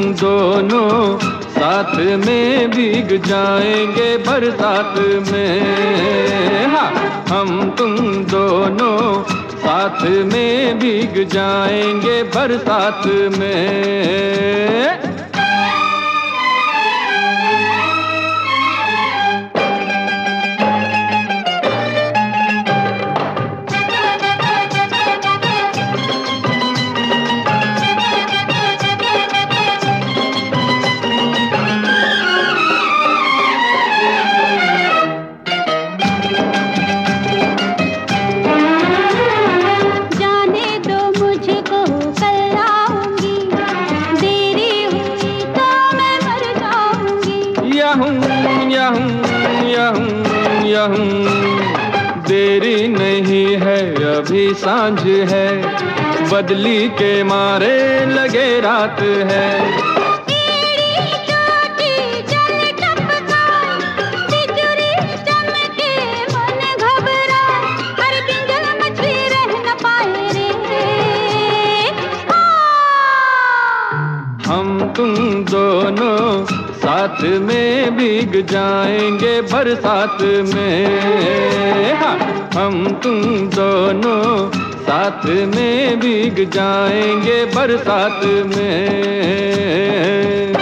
दोनों साथ में भीग जाएंगे बरसात में। हाँ, हम तुम दोनों साथ में भीग जाएंगे बरसात में। देरी नहीं है अभी सांझ है, बदली के मारे लगे रात है। हम तुम दोनों साथ में भीग जाएंगे बरसात में। हाँ, हम तुम दोनों साथ में भीग जाएंगे बरसात में।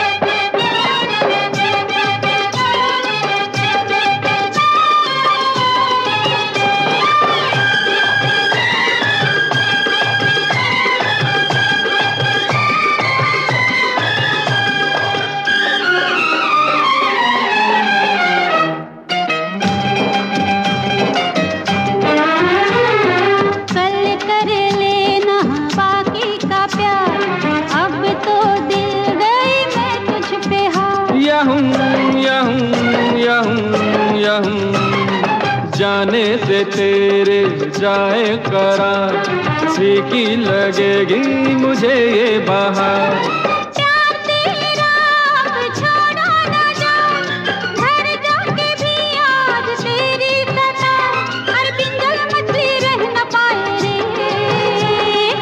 जाने से तेरे जाए करार, फीकी लगेगी मुझे ये बहार। प्यार तेरा अब छोड़ो ना जाओ, घर जाके भी याद तेरी सताए, हर पिंजल मछली रह न पाए रे।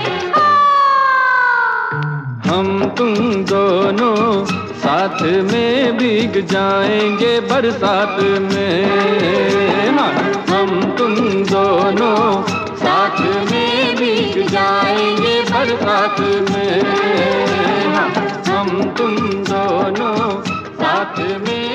हम तुम दोनों साथ में भीग जाएंगे बरसात में। हाँ, हम तुम दोनों साथ में भीग जाएंगे बरसात में। हाँ, हम तुम दोनों साथ में